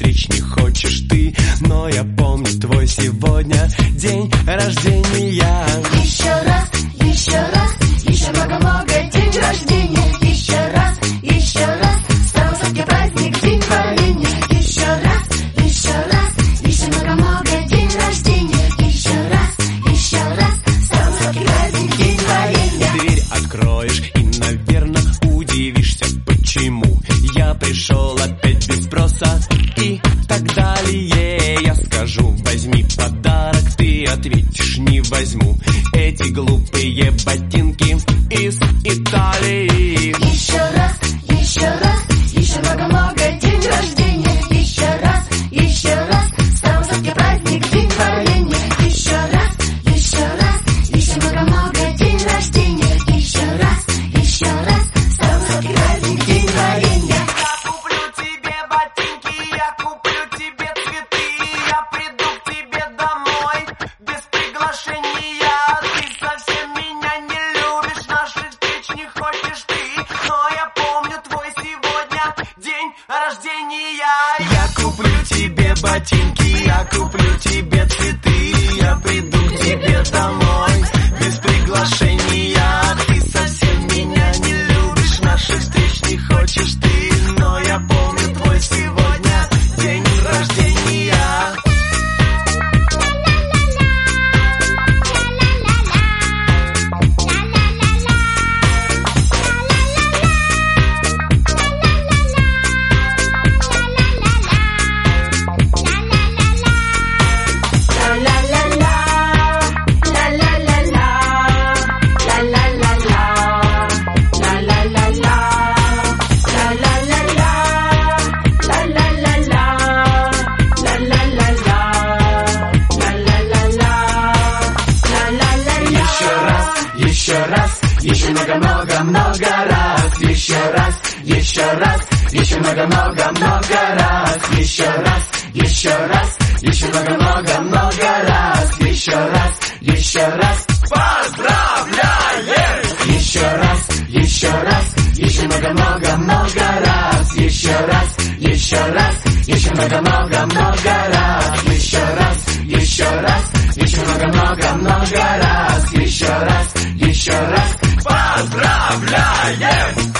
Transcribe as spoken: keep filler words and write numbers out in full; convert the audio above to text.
встреч не хочешь ты, но я помню твой сегодня день рождения. Еще раз, еще раз, еще много-много день рождения. Еще раз, еще раз, самый сладкий праздник, день творения. Еще раз, еще раз, еще много-много день рождения. Еще раз, еще раз, самый сладкий праздник, день творения. Дверь откроешь и, наверное, удивишься, почему я пришел опять без спроса и так далее. Я скажу, возьми подарок, ты ответишь, не возьму эти глупые ботинки из Италии. Еще раз, еще раз, еще много-много день рождения. Еще раз, еще раз, самый сладкий праздник, день творения. Еще раз, еще раз, еще много-много день рождения. Еще раз, еще раз, самый сладкий праздник, день творения. Я куплю тебе ботинки, я куплю тебе цветы, я приду к тебе домой без приглашения. Ты совсем меня не любишь, наших встреч не хочешь ты, но я помню твой сегодня день рождения. Я куплю тебе ботинки, я куплю тебе цветы, я приду к тебе домой без приглашения. Ты совсем меня не любишь, наших встреч не хочешь ты, но я помню твой сегодня день рождения. Еще раз, еще много-много-много раз. Еще раз, еще раз, еще много-много-много раз. Еще раз, еще раз, еще много-много-много раз. Еще раз, еще раз, поздравляем! Еще раз, еще раз, еще много-много-много раз. Еще раз, еще раз, еще много-много-много раз. Еще раз, еще раз, еще много-много-много раз. Еще раз, еще раз, поздравляем!